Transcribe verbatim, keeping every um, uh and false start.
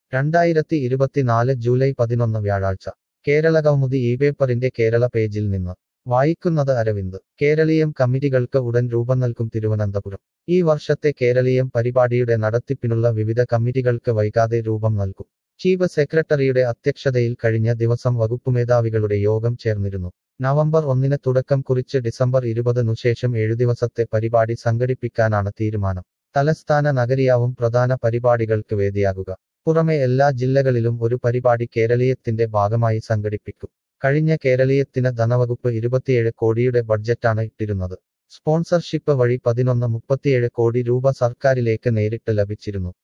രണ്ടായിരത്തി ഇരുപത്തിനാല് ജൂലൈ പതിനൊന്ന് വ്യാഴാഴ്ച കേരള കൗമുദി ഈ പേപ്പറിന്റെ കേരള പേജിൽ നിന്ന് വായിക്കുന്നത് അരവിന്ദ്. കേരളീയം കമ്മിറ്റികൾക്ക് ഉടൻ രൂപം നൽകും തിരുവനന്തപുരം. ഈ വർഷത്തെ കേരളീയം പരിപാടിയുടെ നടത്തിപ്പിനുള്ള വിവിധ കമ്മിറ്റികൾക്ക് വൈകാതെ രൂപം നൽകും. ചീഫ് സെക്രട്ടറിയുടെ അധ്യക്ഷതയിൽ കഴിഞ്ഞ ദിവസം വകുപ്പുമേധാവികളുടെ യോഗം ചേർന്നിരുന്നു. നവംബർ ഒന്നിന് തുടക്കം കുറിച്ച് ഡിസംബർ ഇരുപതിനു ശേഷം ഏഴു ദിവസത്തെ പരിപാടി സംഘടിപ്പിക്കാനാണ് തീരുമാനം. തലസ്ഥാന നഗരിയാവും പ്രധാന പരിപാടികൾക്ക് വേദിയാകുക. പുറമെ എല്ലാ ജില്ലകളിലും ഒരു പരിപാടി കേരളീയത്തിന്റെ ഭാഗമായി സംഘടിപ്പിക്കും. കഴിഞ്ഞ കേരളീയത്തിന് ധനവകുപ്പ് ഇരുപത്തിയേഴ് കോടിയുടെ ബഡ്ജറ്റാണ് ഇട്ടിരുന്നത്. സ്പോൺസർഷിപ്പ് വഴി പതിനൊന്ന് മുപ്പത്തിയേഴ് കോടി രൂപ സർക്കാരിലേക്ക് നേരിട്ട് ലഭിച്ചിരുന്നു.